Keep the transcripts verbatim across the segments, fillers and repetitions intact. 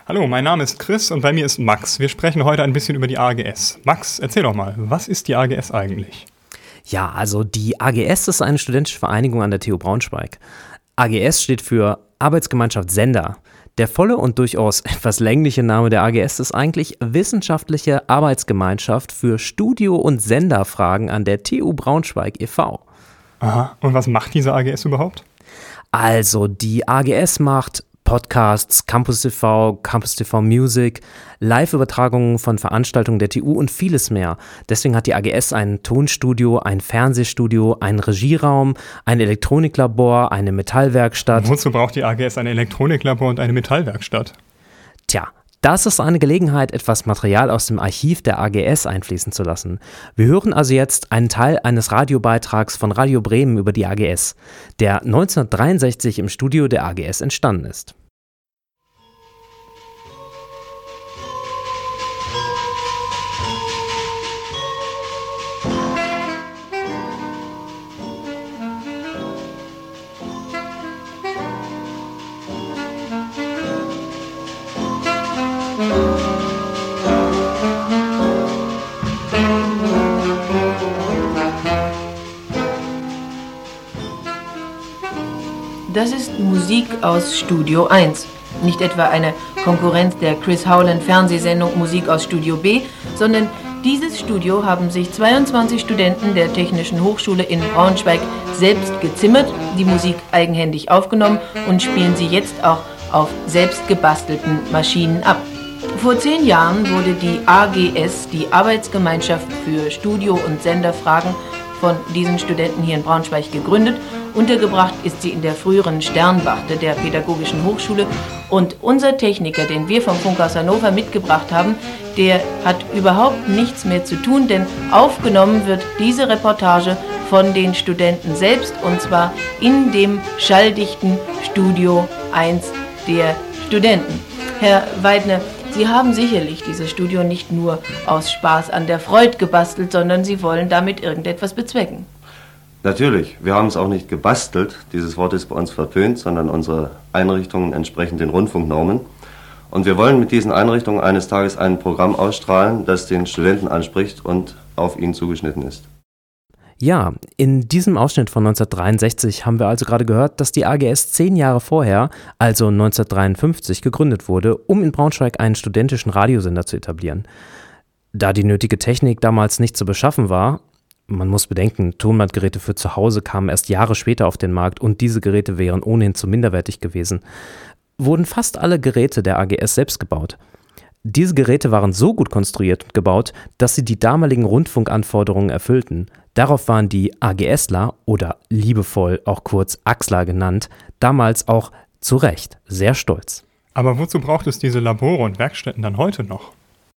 Hallo, mein Name ist Chris und bei mir ist Max. Wir sprechen heute ein bisschen über die A G S. Max, erzähl doch mal, was ist die A G S eigentlich? Ja, also die A G S ist eine studentische Vereinigung an der T U Braunschweig. A G S steht für Arbeitsgemeinschaft Sender. Der volle und durchaus etwas längliche Name der A G S ist eigentlich Wissenschaftliche Arbeitsgemeinschaft für Studio- und Senderfragen an der T U Braunschweig e V Aha, und was macht diese A G S überhaupt? Also die A G S macht Podcasts, Campus T V, Campus T V Music, Live-Übertragungen von Veranstaltungen der T U und vieles mehr. Deswegen hat die A G S ein Tonstudio, ein Fernsehstudio, einen Regieraum, ein Elektroniklabor, eine Metallwerkstatt. Wozu braucht die A G S ein Elektroniklabor und eine Metallwerkstatt? Tja, das ist eine Gelegenheit, etwas Material aus dem Archiv der A G S einfließen zu lassen. Wir hören also jetzt einen Teil eines Radiobeitrags von Radio Bremen über die A G S, der neunzehnhundertdreiundsechzig im Studio der A G S entstanden ist. Das ist Musik aus Studio eins. Nicht etwa eine Konkurrenz der Chris Howland Fernsehsendung Musik aus Studio B, sondern dieses Studio haben sich zweiundzwanzig Studenten der Technischen Hochschule in Braunschweig selbst gezimmert, die Musik eigenhändig aufgenommen und spielen sie jetzt auch auf selbst gebastelten Maschinen ab. Vor zehn Jahren wurde die A G S, die Arbeitsgemeinschaft für Studio- und Senderfragen, von diesen Studenten hier in Braunschweig gegründet. Untergebracht ist sie in der früheren Sternwarte der Pädagogischen Hochschule. Und unser Techniker, den wir vom Funkhaus Hannover mitgebracht haben, der hat überhaupt nichts mehr zu tun, denn aufgenommen wird diese Reportage von den Studenten selbst, und zwar in dem schalldichten Studio eins der Studenten. Herr Weidner, Sie haben sicherlich dieses Studio nicht nur aus Spaß an der Freude gebastelt, sondern Sie wollen damit irgendetwas bezwecken. Natürlich, wir haben es auch nicht gebastelt, dieses Wort ist bei uns verpönt, sondern unsere Einrichtungen entsprechen den Rundfunknormen. Und wir wollen mit diesen Einrichtungen eines Tages ein Programm ausstrahlen, das den Studenten anspricht und auf ihn zugeschnitten ist. Ja, in diesem Ausschnitt von neunzehnhundertdreiundsechzig haben wir also gerade gehört, dass die A G S zehn Jahre vorher, also neunzehnhundertdreiundfünfzig, gegründet wurde, um in Braunschweig einen studentischen Radiosender zu etablieren. Da die nötige Technik damals nicht zu beschaffen war, man muss bedenken, Tonbandgeräte für zu Hause kamen erst Jahre später auf den Markt und diese Geräte wären ohnehin zu minderwertig gewesen, wurden fast alle Geräte der A G S selbst gebaut. Diese Geräte waren so gut konstruiert und gebaut, dass sie die damaligen Rundfunkanforderungen erfüllten. Darauf waren die AGSler, oder liebevoll auch kurz AXler genannt, damals auch zu Recht sehr stolz. Aber wozu braucht es diese Labore und Werkstätten dann heute noch?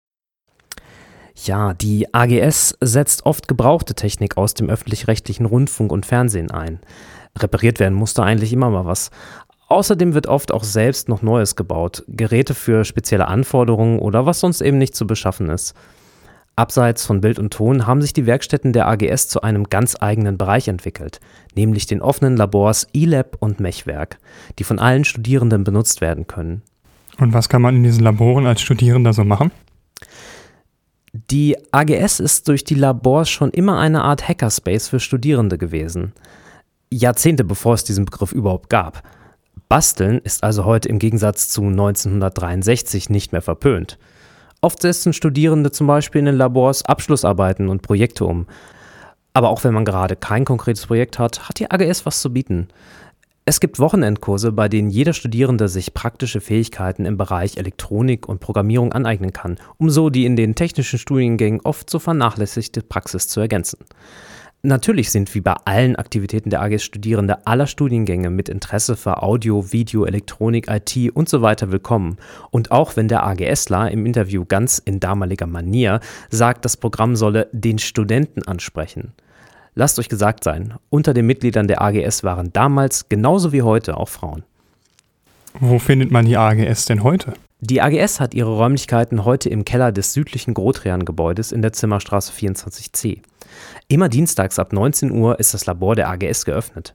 Ja, die A G S setzt oft gebrauchte Technik aus dem öffentlich-rechtlichen Rundfunk und Fernsehen ein. Repariert werden musste eigentlich immer mal was. Außerdem wird oft auch selbst noch Neues gebaut, Geräte für spezielle Anforderungen oder was sonst eben nicht zu beschaffen ist. Abseits von Bild und Ton haben sich die Werkstätten der A G S zu einem ganz eigenen Bereich entwickelt, nämlich den offenen Labors E-Lab und Mechwerk, die von allen Studierenden benutzt werden können. Und was kann man in diesen Laboren als Studierender so machen? Die A G S ist durch die Labors schon immer eine Art Hackerspace für Studierende gewesen. Jahrzehnte bevor es diesen Begriff überhaupt gab. Basteln ist also heute im Gegensatz zu neunzehnhundertdreiundsechzig nicht mehr verpönt. Oft setzen Studierende zum Beispiel in den Labors Abschlussarbeiten und Projekte um. Aber auch wenn man gerade kein konkretes Projekt hat, hat die A G S was zu bieten. Es gibt Wochenendkurse, bei denen jeder Studierende sich praktische Fähigkeiten im Bereich Elektronik und Programmierung aneignen kann, um so die in den technischen Studiengängen oft so vernachlässigte Praxis zu ergänzen. Natürlich sind wie bei allen Aktivitäten der A G S Studierende aller Studiengänge mit Interesse für Audio, Video, Elektronik, I T und so weiter willkommen. Und auch wenn der AGSler im Interview ganz in damaliger Manier sagt, das Programm solle den Studenten ansprechen. Lasst euch gesagt sein, unter den Mitgliedern der A G S waren damals genauso wie heute auch Frauen. Wo findet man die A G S denn heute? Die A G S hat ihre Räumlichkeiten heute im Keller des südlichen Grotrian-Gebäudes in der Zimmerstraße vierundzwanzig c. Immer dienstags ab neunzehn Uhr ist das Labor der A G S geöffnet.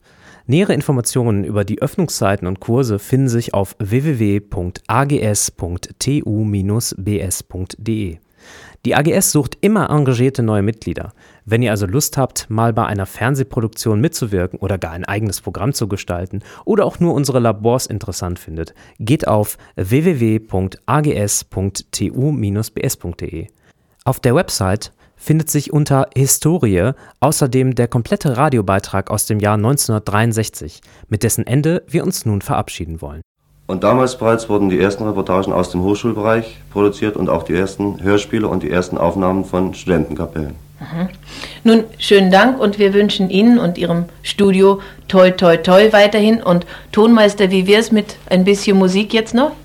Nähere Informationen über die Öffnungszeiten und Kurse finden sich auf w w w punkt a g s punkt t u bindestrich b s punkt d e. Die A G S sucht immer engagierte neue Mitglieder. Wenn ihr also Lust habt, mal bei einer Fernsehproduktion mitzuwirken oder gar ein eigenes Programm zu gestalten oder auch nur unsere Labors interessant findet, geht auf w w w punkt a g s punkt t u bindestrich b s punkt d e. Auf der Website findet sich unter Historie außerdem der komplette Radiobeitrag aus dem Jahr neunzehnhundertdreiundsechzig, mit dessen Ende wir uns nun verabschieden wollen. Und damals bereits wurden die ersten Reportagen aus dem Hochschulbereich produziert und auch die ersten Hörspiele und die ersten Aufnahmen von Studentenkapellen. Mhm. Nun, schönen Dank und wir wünschen Ihnen und Ihrem Studio toi toi toi weiterhin. Und Tonmeister, wie wär's mit ein bisschen Musik jetzt noch?